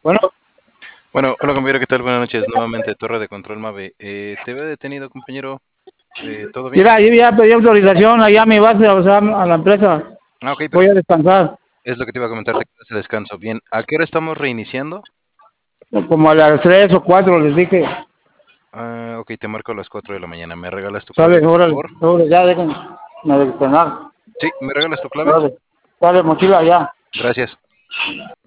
Bueno, Bueno, hola compañero, ¿qué tal? Buenas noches, nuevamente Torre de Control Mave. Te veo detenido, compañero. ¿Todo bien? mira, yo ya pedí autorización allá a mi base, o sea, a la empresa. Ah, ok, Voy a perfecto. descansar, Es lo que te iba a comentar, te quedas de descanso. Bien, ¿a qué hora estamos reiniciando? como a las 3 o 4 les dije. Ah, ok, te marco a las 4 de la mañana. ¿Me regalas tu clave, Sale, por órale, favor? órale, ya déjenme descansar. Sí, ¿me regalas tu clave? Órale, sale, mochila ya. Gracias.